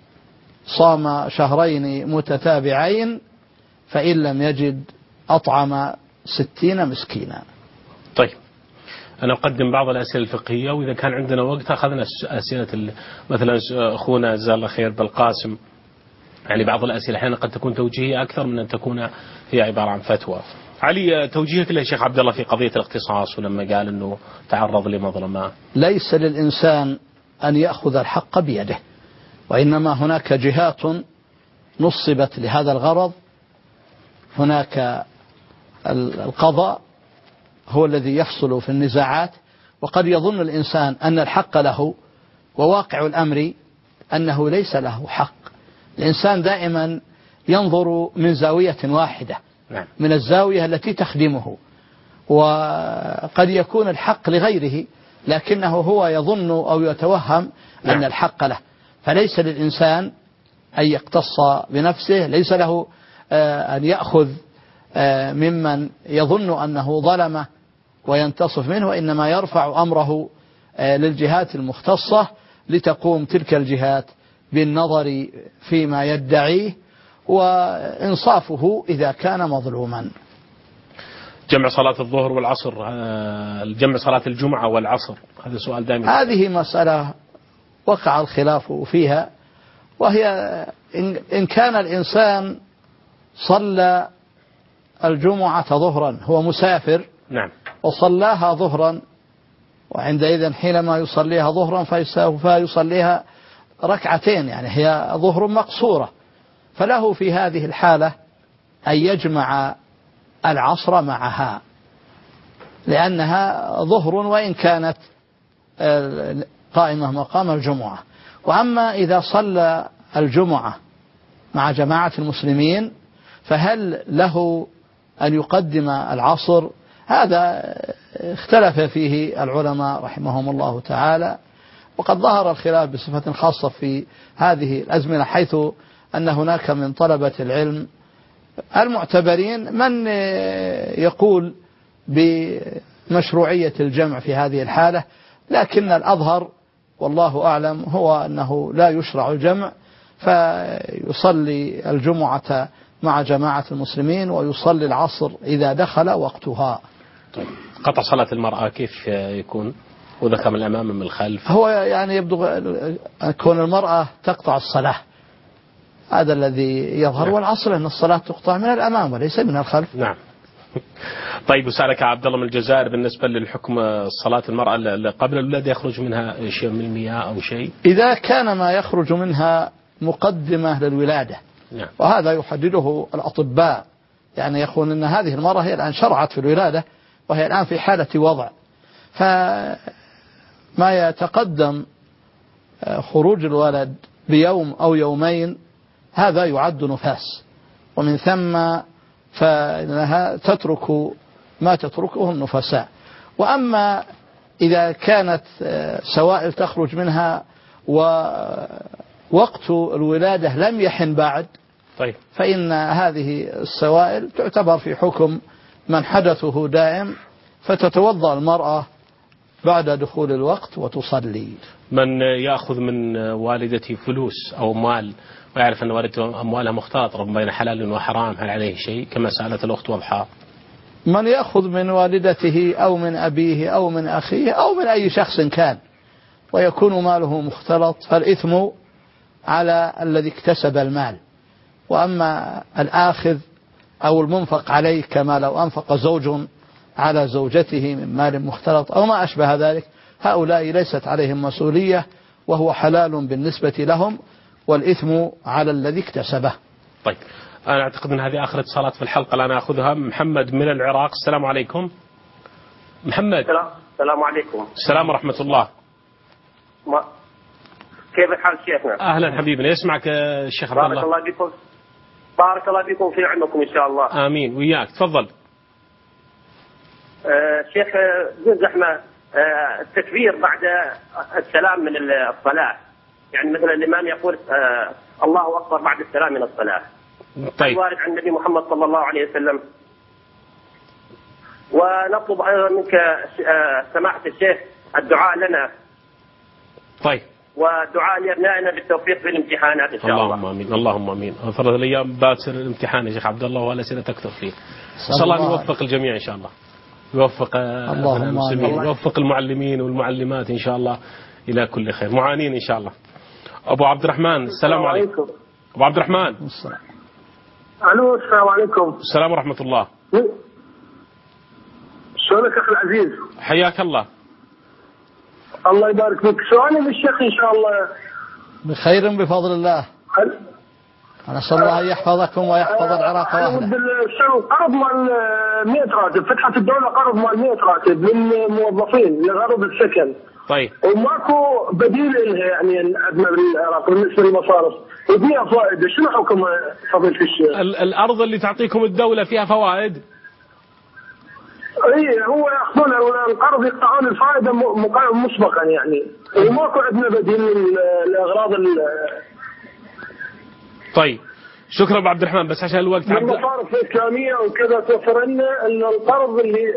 صام شهرين متتابعين، فإن لم يجد أطعم 60 مسكينا. طيب، أنا أقدم بعض الأسئلة الفقهية، وإذا كان عندنا وقت أخذنا أسئلة مثلا أخونا جزاه الله خير بالقاسم، يعني بعض الأسئلة أحيانا قد تكون توجيهية أكثر من أن تكون هي عبارة عن فتوى. علي، توجيهك للشيخ عبد الله في قضية الاختصاص، ولما قال أنه تعرض لمظلمة. ليس للإنسان أن يأخذ الحق بيده، وإنما هناك جهات نصبت لهذا الغرض. هناك القضاء هو الذي يفصل في النزاعات، وقد يظن الإنسان أن الحق له، وواقع الأمر أنه ليس له حق. الإنسان دائما ينظر من زاوية واحدة. نعم. من الزاوية التي تخدمه، وقد يكون الحق لغيره لكنه هو يظن أو يتوهم أن الحق له، فليس للإنسان أن يقتص بنفسه، ليس له أن يأخذ ممن يظن أنه ظلمه وينتصف منه، وإنما يرفع أمره للجهات المختصة لتقوم تلك الجهات بالنظر فيما يدعيه وإنصافه إذا كان مظلوما. جمع صلاة الظهر والعصر، جمع صلاة الجمعة والعصر، هذا سؤال دائما. هذه مسألة وقع الخلاف فيها، وهي إن كان الإنسان صلى الجمعة ظهرا، هو مسافر. نعم. وصلاها ظهرا، وعندئذ حينما يصليها ظهرا فسوف يصليها ركعتين، يعني هي ظهر مقصورة، فله في هذه الحالة أن يجمع العصر معها، لأنها ظهر وإن كانت قائمة مقام الجمعة. وأما إذا صلى الجمعة مع جماعة المسلمين فهل له أن يقدم العصر؟ هذا اختلف فيه العلماء رحمهم الله تعالى، وقد ظهر الخلاف بصفة خاصة في هذه الأزمنة، حيث أن هناك من طلبة العلم المعتبرين من يقول بمشروعية الجمع في هذه الحالة، لكن الأظهر والله أعلم هو أنه لا يشرع الجمع، فيصلي الجمعة مع جماعة المسلمين ويصلي العصر إذا دخل وقتها. طيب، قطع صلاة المرأة كيف يكون؟ وذكر من الأمام من الخلف. هو يعني يبدو أن كون المرأة تقطع الصلاة هذا الذي يظهر. والأصل أن الصلاة تقطع من الأمام وليس من الخلف. نعم. طيب وسألك عبد الله من الجزائر بالنسبة للحكم صلاة المرأة قبل الولادة يخرج منها شيء من المياه أو شيء؟ إذا كان ما يخرج منها مقدمة للولادة. نعم. وهذا يحدده الأطباء، يعني يقول أن هذه المرأة هي الآن شرعت في الولادة وهي الآن في حالة وضع، فما يتقدم خروج الولد بيوم أو يومين هذا يعد نفاس، ومن ثم فإنها تترك ما تتركه النفساء. وأما إذا كانت سوائل تخرج منها ووقت الولادة لم يحن بعد، طيب، فإن هذه السوائل تعتبر في حكم من حدثه دائم، فتتوضأ المرأة بعد دخول الوقت وتصلي. من يأخذ من والدته فلوس أو أموال ويعرف أن والدته أموالها مختلطة بين حلال وحرام، هل عليه شيء كما سألت الأخت وضحى؟ من يأخذ من والدته أو من أبيه أو من أخيه أو من أي شخص كان ويكون ماله مختلط فالإثم على الذي اكتسب المال. وأما الآخذ أو المنفق عليه كما لو أنفق زوج على زوجته من مال مختلط أو ما أشبه ذلك، هؤلاء ليست عليهم مسؤولية وهو حلال بالنسبة لهم، والإثم على الذي اكتسبه. طيب، أنا أعتقد أن هذه آخر اتصالات في الحلقة الآن أخذها. محمد من العراق، السلام عليكم. محمد. السلام عليكم. السلام ورحمة الله. كيف الحال شيخنا؟ أهلا حبيبنا، يسمعك الشيخ عبد الله. بارك الله بكم، بارك الله بكم في علمكم إن شاء الله. آمين وياك، تفضل. شيخ بدون زحمة، التكبير بعد السلام من الصلاة، يعني مثلا الإمام يقول الله أكبر بعد السلام من الصلاة. طيب. وارد عن النبي محمد صلى الله عليه وسلم. ونطلب أيضا منك سماحة الشيخ الدعاء لنا. طيب. ودعاء لأبنائنا بالتوفيق في الامتحانات إن شاء الله. اللهم آمين، اللهم آمين. فرض الأيام باتر الامتحان يا شيخ عبد الله والأسئلة تكثر فيه. صلى الله أن يوفق الجميع إن شاء الله. يوفق المسلمين، يوفق المعلمين والمعلمات إن شاء الله إلى كل خير. معانين إن شاء الله. أبو عبد الرحمن، السلام عليكم. أبو عبد الرحمن. ألو، السلام عليكم. السلام ورحمة الله. شلونك أخي العزيز؟ حياك الله. الله يبارك فيك. سؤالي للشيخ إن شاء الله. بخير بفضل الله. نسأل الله أن يحفظكم ويحفظ العراق وأهله. قرض مال 100 راتب، فتحت الدولة قرض مال 100 راتب للموظفين لغرض السكن. طيب. وماكو بديل لها يعني عندنا بالعراق بالنسبة للمصارف، وفيها فائدة، شنو حكم فضيلة الشيخ؟ الأرض اللي تعطيكم الدولة فيها فوائد؟ اي، هو ياخذون القرض يقطعون الفائدة مسبقا يعني، وماكو عندنا بديل للأغراض طيب، شكرا ابو عبد الرحمن. بس عشان الوقت، المصارف الإسلامية وكذا توفر لنا القرض اللي.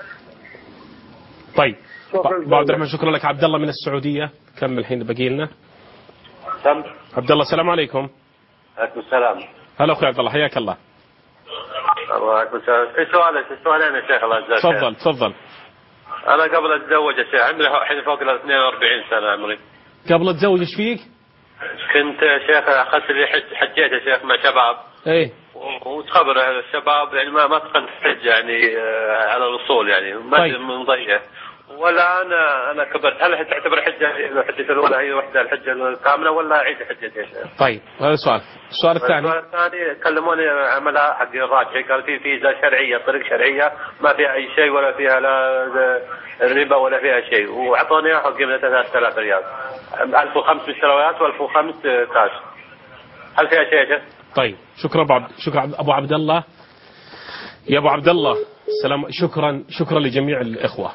طيب ابو عبد الرحمن، شكرا لك. عبد الله من السعودية، كمل الحين باقي لنا. عبد الله، السلام عليكم. عليكم السلام. هلا اخوي عبد الله، حياك الله. وعليكم السلام. في سؤالين يا شيخ الله يجزاك خير. تفضل. انا قبل اتزوج يا شيخ، عمري الحين فوق ال 42 سنة عمري. قبل اتزوج ايش فيك؟ كنت يا شيخ اخذت لي حجيت يا شيخ مع شباب. ايه. وتخبر الشباب يعني ما تقنت حج يعني على الوصول يعني ما مضيع. ولا انا كبرت، هل تعتبر حجة الاولى هي وحده الحجة الكاملة ولا اعيد حجتي يا شيخ؟ طيب، هذا سؤال. السؤال الثاني كلموني عملاء حق الراجحي، قال في فيزا شرعية، طريق شرعية ما فيها اي شيء ولا فيها لا ربا ولا فيها شيء، واعطوني اياها قيمة 3000 ريال، 1500 سنوات و1500 كاش. هل فيها شيء يا شيخ؟ طيب، شكرا ابو عبد الله. يا ابو عبد الله السلام، شكرا لجميع الاخوة.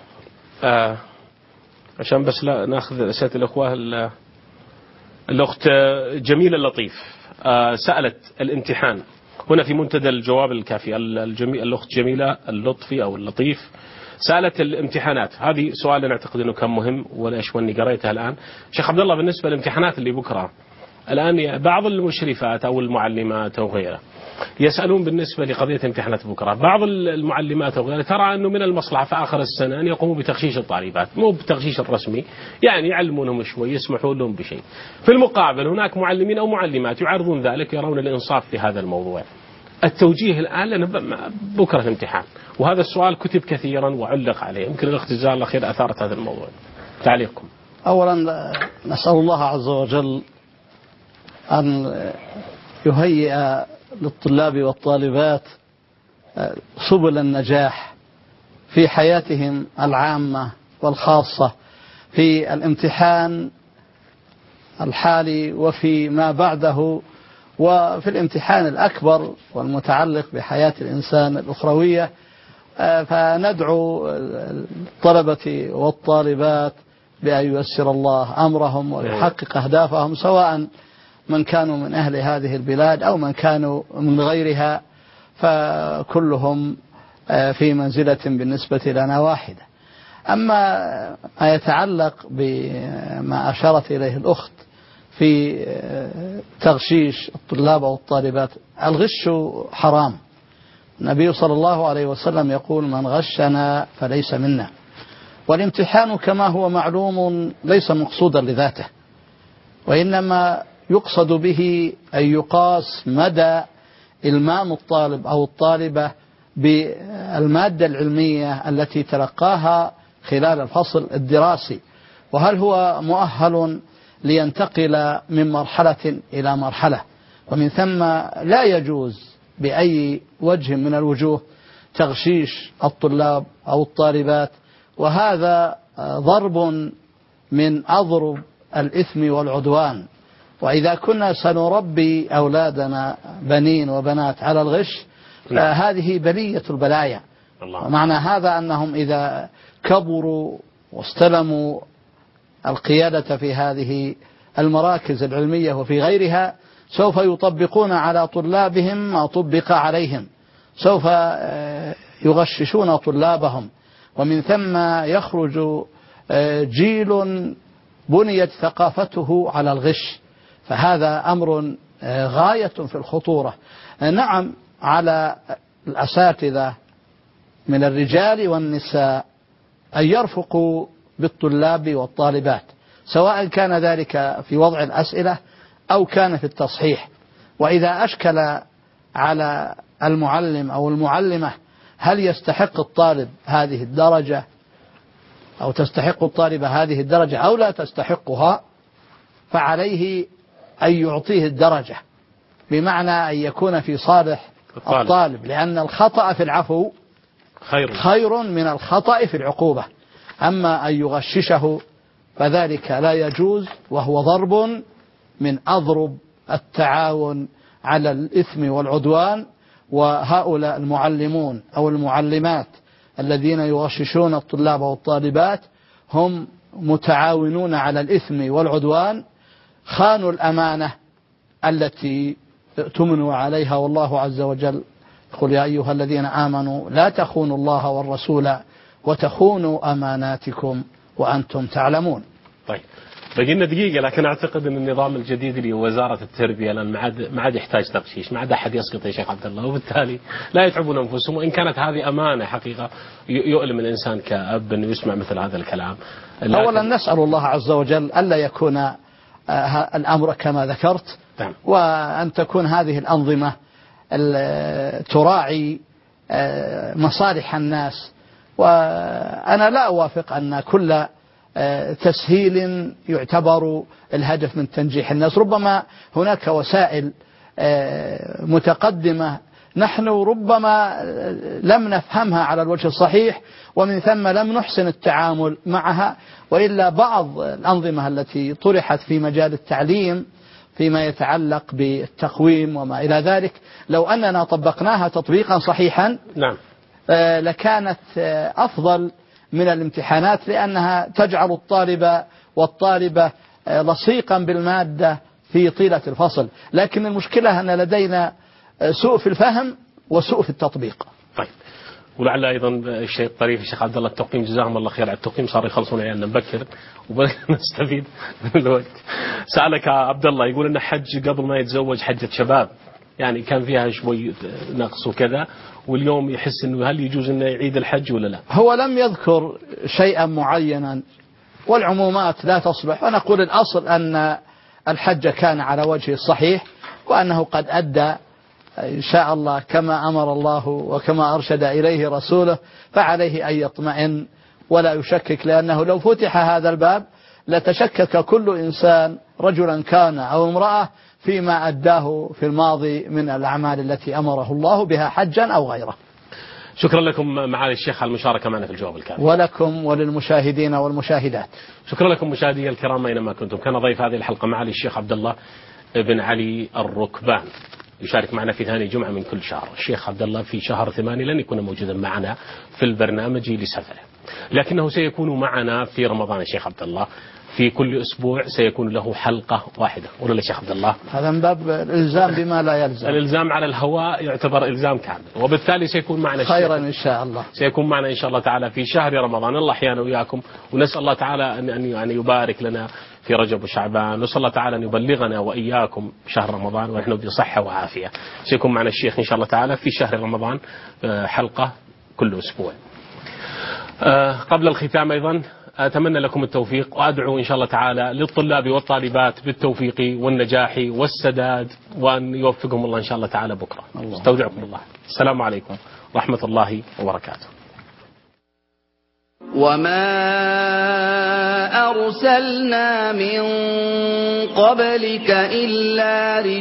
عشان بس لا ناخذ أسئلة الأخوة. الأخت جميلة اللطيف سألت الامتحان هنا في منتدى الجواب الكافي. الأخت جميلة اللطفي أو اللطيف سألت الامتحانات. هذه سؤال أنا أعتقد أنه كان مهم، ولا أشوى أني قريتها الآن. شيخ عبد الله، بالنسبة للامتحانات اللي بكرة الآن بعض المشرفات أو المعلمات أو غيره يسألون بالنسبة لقضية امتحانات بكرة، بعض المعلمات أو غيره ترى أنه من المصلحة في آخر السنة أن يقوموا بتغشيش الطالبات، مو بتغشيش الرسمي، يعني يعلمونهم شوي، يسمحون لهم بشيء. في المقابل هناك معلمين أو معلمات يعرضون ذلك، يرون الإنصاف في هذا الموضوع. التوجيه الآن لأن بكرة الامتحان، وهذا السؤال كتب كثيرا وعلق عليه، يمكن الأخت جزاها الله خير أثارت هذا الموضوع. تعليقكم. أولا نسأل الله عز وجل أن يهيئ للطلاب والطالبات سبل النجاح في حياتهم العامة والخاصة، في الامتحان الحالي وفي ما بعده، وفي الامتحان الأكبر والمتعلق بحياة الإنسان الأخروية. فندعو الطلبة والطالبات بأن ييسر الله أمرهم ويحقق أهدافهم، سواء من كانوا من أهل هذه البلاد أو من كانوا من غيرها، فكلهم في منزلة بالنسبة لنا واحدة. أما ما يتعلق بما أشارت إليه الأخت في تغشيش الطلاب أو الطالبات، الغش حرام. النبي صلى الله عليه وسلم يقول: من غشنا فليس منا. والامتحان كما هو معلوم ليس مقصودا لذاته، وإنما يقصد به أن يقاس مدى إلمام الطالب أو الطالبة بالمادة العلمية التي تلقاها خلال الفصل الدراسي، وهل هو مؤهل لينتقل من مرحلة إلى مرحلة. ومن ثم لا يجوز بأي وجه من الوجوه تغشيش الطلاب أو الطالبات، وهذا ضرب من أضرب الإثم والعدوان. وإذا كنا سنربي أولادنا بنين وبنات على الغش فهذه بلية البلايا. ومعنى هذا أنهم إذا كبروا واستلموا القيادة في هذه المراكز العلمية وفي غيرها سوف يطبقون على طلابهم ما طبق عليهم، سوف يغششون طلابهم، ومن ثم يخرج جيل بنيت ثقافته على الغش. فهذا أمر غاية في الخطورة. نعم، على الأساتذة من الرجال والنساء أن يرفقوا بالطلاب والطالبات، سواء كان ذلك في وضع الأسئلة أو كان في التصحيح. وإذا أشكل على المعلم أو المعلمة هل يستحق الطالب هذه الدرجة أو تستحق الطالبة هذه الدرجة أو لا تستحقها، فعليه أن يعطيه الدرجة، بمعنى أن يكون في صالح الطالب، لأن الخطأ في العفو خير من الخطأ في العقوبة. أما أن يغششه فذلك لا يجوز، وهو ضرب من أضرب التعاون على الإثم والعدوان. وهؤلاء المعلمون أو المعلمات الذين يغششون الطلاب والطالبات هم متعاونون على الإثم والعدوان، خانوا الأمانة التي اؤتمنوا عليها، والله عز وجل يقول: يا أيها الذين آمنوا لا تخونوا الله والرسول وتخونوا أماناتكم وأنتم تعلمون. طيب، بقينا دقيقة، لكن أعتقد أن النظام الجديد اللي هو وزارة التربية الآن ما عاد يحتاج تغشيش، ما عاد أحد يسقط يا شيخ عبد الله، وبالتالي لا يتعبون أنفسهم. وإن كانت هذه أمانة حقيقة يؤلم الإنسان كأب أنه يسمع مثل هذا الكلام. أولا نسأل الله عز وجل ألا يكون الأمر كما ذكرت، وأن تكون هذه الأنظمة تراعي مصالح الناس. وأنا لا أوافق أن كل تسهيل يعتبر الهدف من تنجيح الناس. ربما هناك وسائل متقدمة نحن ربما لم نفهمها على الوجه الصحيح، ومن ثم لم نحسن التعامل معها. وإلا بعض الأنظمة التي طرحت في مجال التعليم فيما يتعلق بالتقويم وما إلى ذلك، لو أننا طبقناها تطبيقا صحيحا لكانت أفضل من الامتحانات، لأنها تجعل الطالب والطالبة لصيقا بالمادة في طيلة الفصل. لكن المشكلة أن لدينا سوء في الفهم وسوء في التطبيق. طيب، ولعل أيضا الشيء الطريف الشيخ عبد الله التقييم جزاهم الله خير على التقييم، صار يخلصون عيالنا مبكر ونستفيد من الوقت. سألك عبد الله يقول إن حج قبل ما يتزوج حجة شباب، يعني كان فيها شوي نقص وكذا، واليوم يحس إنه هل يجوز إنه يعيد الحج ولا لا؟ هو لم يذكر شيئا معينا، والعمومات لا تصلح، ونقول الأصل أن الحج كان على وجه الصحيح، وأنه قد أدى إن شاء الله كما أمر الله وكما أرشد إليه رسوله، فعليه أن يطمئن ولا يشكك، لأنه لو فتح هذا الباب لتشكك كل إنسان رجلا كان أو امرأة فيما أداه في الماضي من الأعمال التي أمره الله بها حجا أو غيره. شكرا لكم معالي الشيخ على المشاركة معنا في الجواب الكامل. ولكم وللمشاهدين والمشاهدات. شكرا لكم مشاهدي الكرام أينما كنتم. كان ضيف هذه الحلقة معالي الشيخ عبد الله بن علي الركبان، يشارك معنا في ثاني جمعة من كل شهر. الشيخ عبد الله في شهر 8 لن يكون موجودا معنا في البرنامج لسفره، لكنه سيكون معنا في رمضان. الشيخ عبد الله في كل أسبوع سيكون له حلقة واحدة، ولا الشيخ عبد الله؟ هذا من باب الإلزام بما لا يلزم. الإلزام على الهواء يعتبر إلزام كامل، وبالتالي سيكون معنا خيرا إن شاء الله. سيكون معنا إن شاء الله تعالى في شهر رمضان. الله أحيانا وياكم، ونسأل الله تعالى أن يبارك لنا في رجب وشعبان، نسأل الله تعالى أن يبلغنا وإياكم شهر رمضان ونحن بصحة وعافية. سيكون معنا الشيخ إن شاء الله تعالى في شهر رمضان حلقة كل أسبوع. قبل الختام أيضا أتمنى لكم التوفيق، وأدعو إن شاء الله تعالى للطلاب والطالبات بالتوفيق والنجاح والسداد، وأن يوفقهم الله إن شاء الله تعالى بكرة. استودعكم الله. السلام عليكم ورحمة الله وبركاته. وما أرسلنا من قبلك إلا